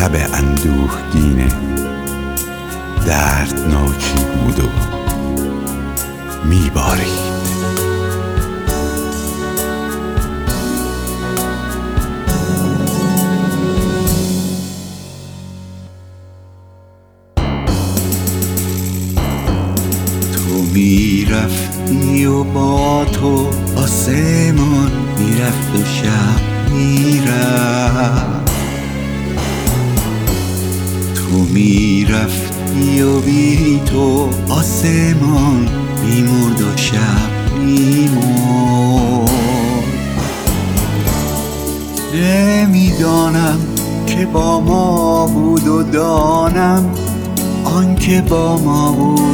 شب اندوهگین دردناکی بود و میبارید. تو میرفتی و با تو آسمان میرفت و شب میرفت. تو میرفتی و بی تو آسمان میمرد و شب میمرد. نمیدانم که با ما بود و دانم آن که با ما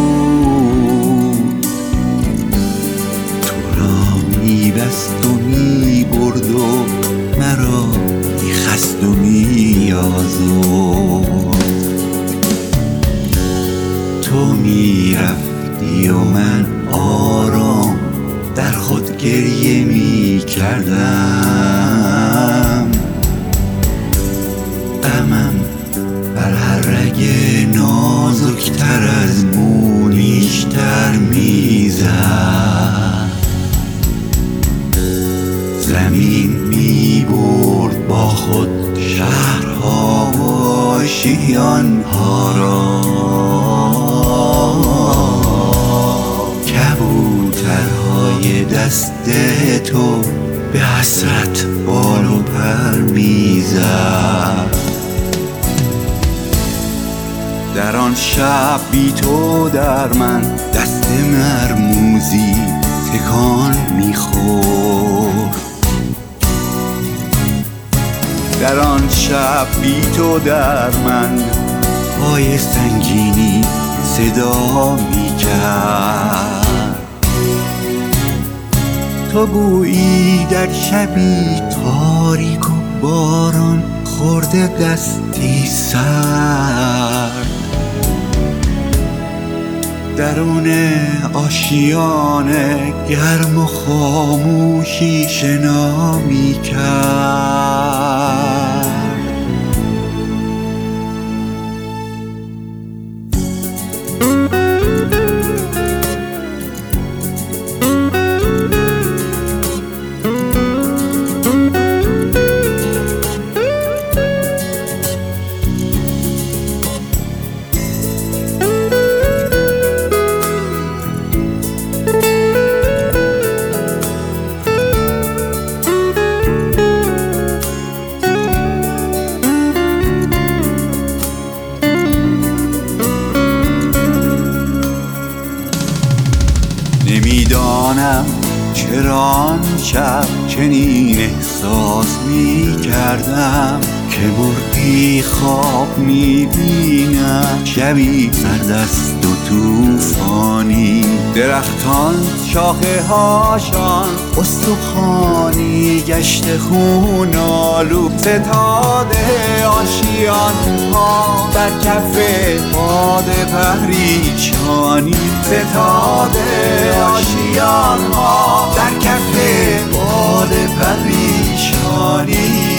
بود تو را میبست و میبرد و مرا میخست و میآزرد. تو میرفتی و من آرام در خود گریه میکردم. غمم بر هر رگ نازکتر از مو نیشتر میزد. زمین میبرد با خود شهرها و آشیانها را. کبوترهای دست تو به حسرت بال و پر میزد. در آن شب بی تو در من دست مرموزی تکان میخورد. در آن شب بی تو در من پای سنگینی صدا میکرد. تو گویی در شبی تاریک و باران خورده دستی سرد درون آشیانه گرم و خاموشی شنا میکرد. نمیدانم چرا آن شب چنین احساس میکردم که مرغی خواب میبینم شبی سردست و طوفانی. درختان شاخه هاشان استخوانی گشت خون آلود. ستاره آشیان ها در کف باد پریشانی. ستاره آشیان ها در کف باد پریشانی.